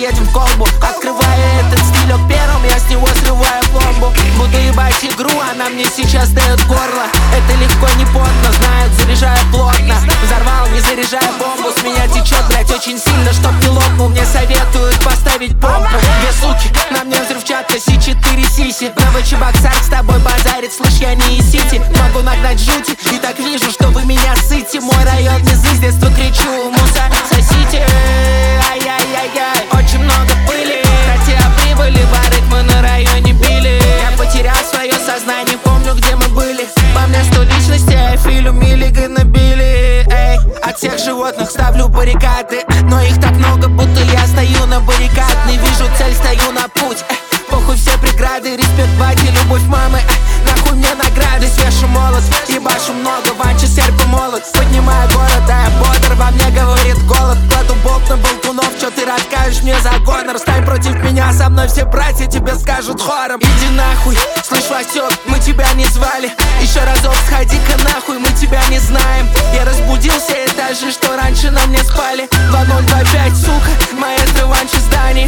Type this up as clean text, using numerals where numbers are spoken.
едем в колбу. Открывая этот стилек первым, я с него срываю пломбу. Буду ебать игру, она мне сейчас дает горло. Это легко, не потно, знают, заряжаю плотно. Взорвал, не заряжая бомбу. С меня течет, блять, очень сильно, чтоб не лопнул. Мне советуют поставить помпу. Две суки, на мне взрывчатка, С4 сиси. Новый чебоксар с тобой базарит, слышь, я не из Сити. Могу нагнать жути, и так вижу, что вы меня сыте. Мой район низы, с детства кричу, муса, сосите. Ай-яй-яй-яй, очень много пыли. Кстати, о прибыли, варить мы на районе били. Я потерял свое сознание, помню, где мы были. По мне 100 личностей, Филю Миллигана били. Эй, от всех животных ставлю баррикады, но их так много, будто я стою на баррикад. Не вижу цель, стою на путь. Похуй все преграды, респект бати, любовь мамы. Нахуй мне награды, свежий молот, ебашу много, ванчи, серп и молот. Поднимаю город, да я бодр, во мне говорит голод. Кладу болт на болтунов, чё ты расскажешь мне за гонор? Стань против меня, со мной все братья тебе скажут хором. Иди нахуй, слышь, Васёк, мы тебя не звали. Еще разок сходи-ка нахуй, мы тебя не знаем. Я разбудил все этажи, что раньше на мне спали. 2025, сука, маэстро ванчи зданий.